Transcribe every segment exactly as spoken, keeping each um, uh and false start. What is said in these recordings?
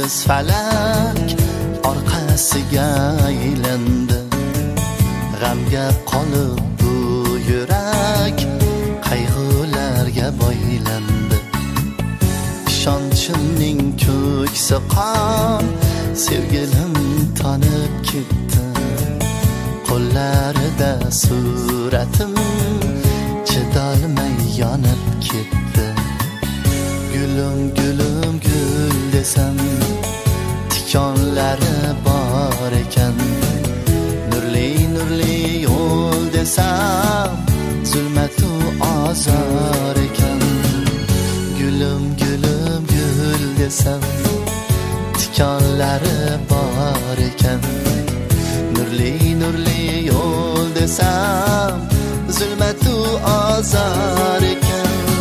yuz falak orqasiga aylandi. G'amga qolib bu yurak qayg'ularga boylandi. Ishonchimning ko'ksi qon, sevgilim tanib ketdi. Qo'llarida suratim chidolmay yonib ketdi. Gulum gulum gul desam, tikonlari bor ekan. Nurli nurli yo'l desam, zulmatu azor ekan. Gulum gulum gul desam, tikonlari bor ekan. Nurli nurli yo'l desam, zulmatu azor ekan.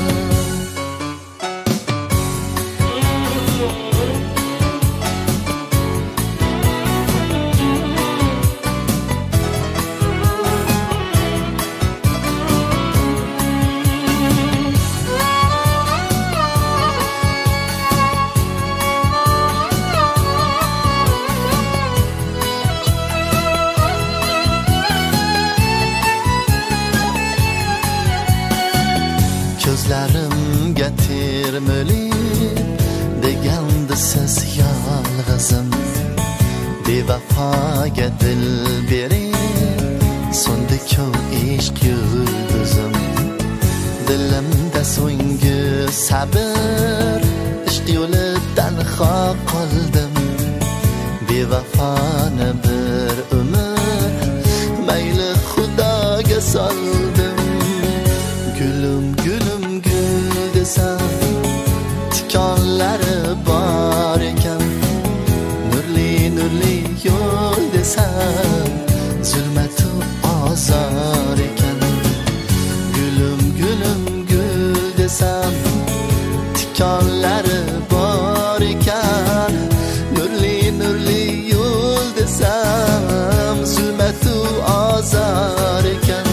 Ko'zlarimga termilib degandi siz yolg'izim. Bevafoga dil berib so'ndi-ku ishq yulduzim. Dilimda so'nggi sabr, ishq yo'lidan xo qoldim. Bevafoni bir umr mayli xudoga soldim. Gulum gulum gul desam, tikonlari bor ekan. Nurli nurli yo'l desam, zulmatu azor ekan. Gulum gulum gul desam, tikonlari bor ekan. Nurli nurli yo'l desam, zulmatu azor ekan.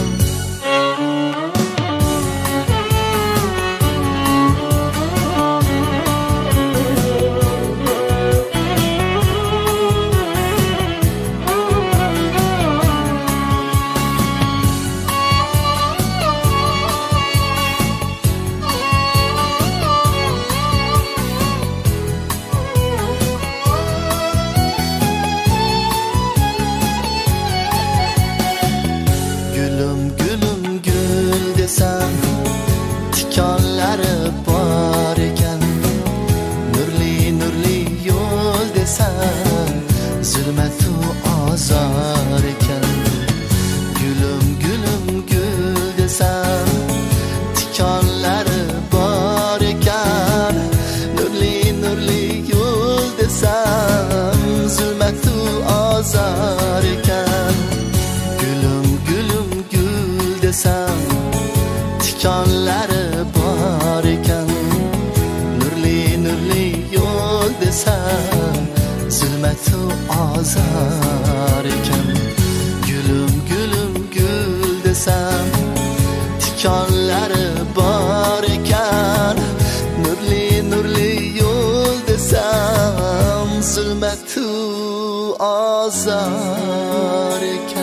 Tikonlari bor ekan. Nurli nurli yo'l desam, zulmatu azor ekan. Gulum gulum gul desam, tikonlari bor ekan. Nurli nurli yo'l desam, zulmatu azor ekan. Gulum gulum gul desam, tikonlari bor ekan. Nurli nurli yo'l desam, zulmatu azor ekan. Gulum gulum gul desam, tikonlari bor ekan. Nurli nurli yo'l desam, zulmatu azor ekan.